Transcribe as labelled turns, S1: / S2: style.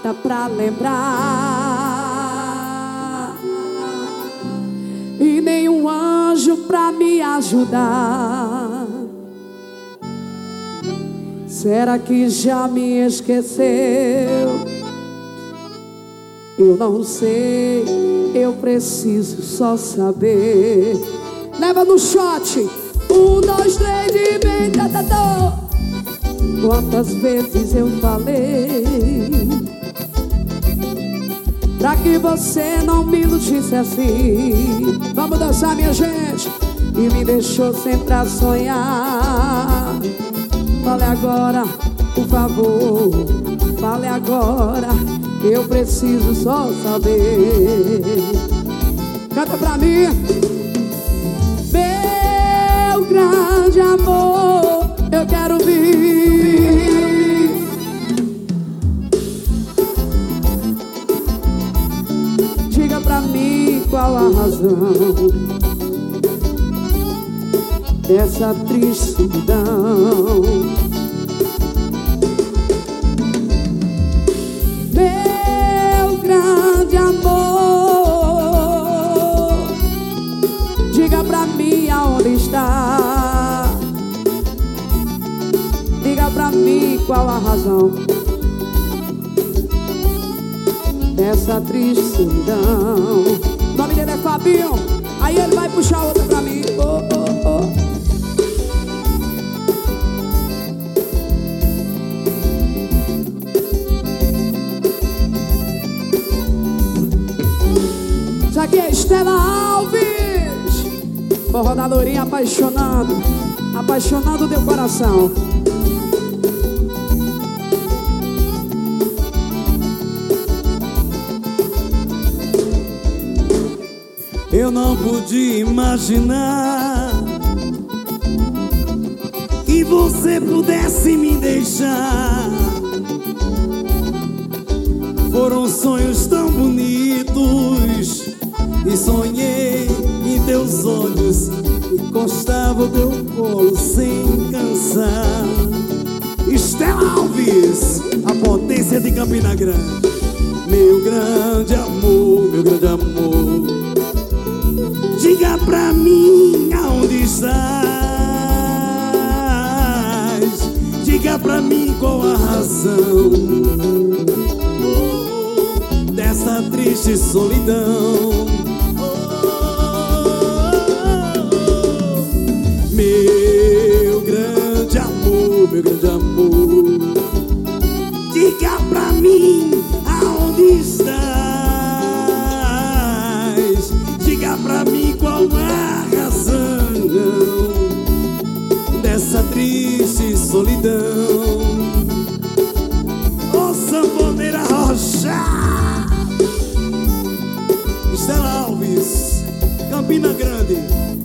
S1: carta pra lembrar e nenhum anjo pra me ajudar. Será que já me esqueceu? Eu não sei, eu preciso só saber. Leva no shot. 1, 2, 3 e vem, Quantas vezes eu falei pra que você não me iludisse assim? Vamos dançar, minha gente. E me deixou sempre a sonhar. Fale agora, por favor. Fale agora, eu preciso só saber. Canta pra mim. Meu grande amor, eu quero ouvir. Diga pra mim qual a razão dessa triste solidão. Meu grande amor, diga pra mim aonde está. Diga pra mim qual a razão dessa triste solidão. O nome dele é Fabinho. Aí ele vai puxar outra pra mim. Oh, oh, oh. Isso aqui é Estela Alves. Forró da Lourinha apaixonado. Apaixonado teu coração.
S2: Eu não podia imaginar que você pudesse me deixar. Foram sonhos tão bonitos e sonhei em teus olhos, encostava o teu colo sem cansar. Estela Alves, a potência de Campina Grande. Meu grande amor, meu grande amor, diga pra mim aonde estás. Diga pra mim qual a razão dessa triste solidão. Meu grande amor, meu grande amor, diga pra mim aonde estás. Diga pra mim qual a razão dessa triste solidão. Ô sanfoneira rocha, Estela Alves, Campina Grande.